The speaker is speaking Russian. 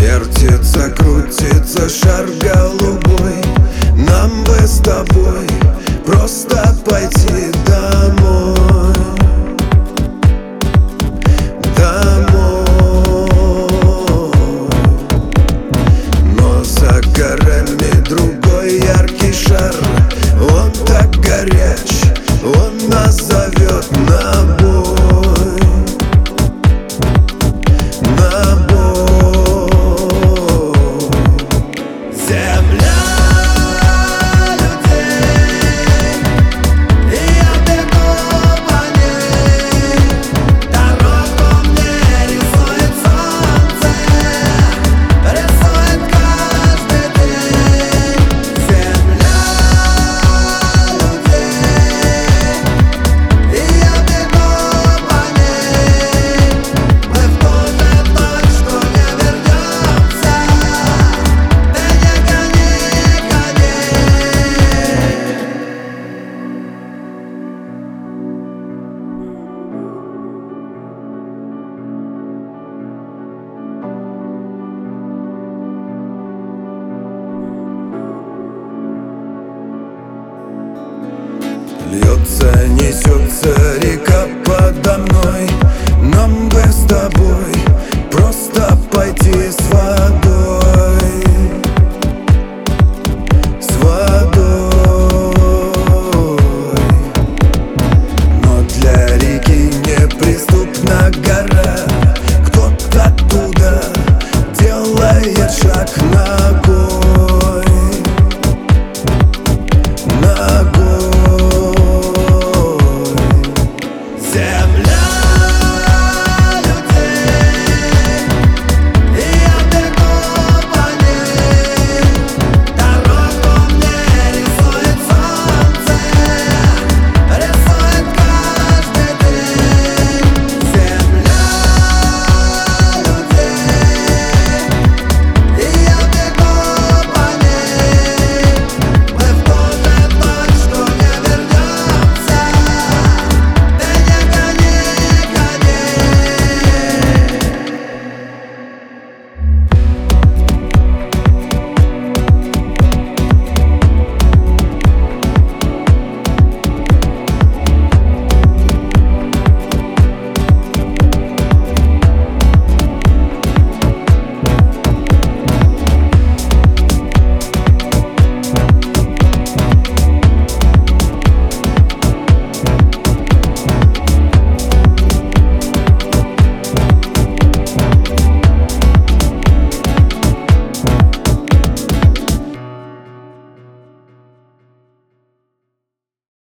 Вертится, крутится шар голубой. Нам бы с тобой просто пойти домой. Домой. Но за горами другой яркий шар. Он так горяч, он нас зовет на бой. На бой. Земля людей, и я бегу по ней. Дорогу мне рисует солнце, рисует каждый день. Земля людей, и я бегу по ней. Мы в ту же точку не вернемся. Ты не гони коней. Льется, несется река подо мной.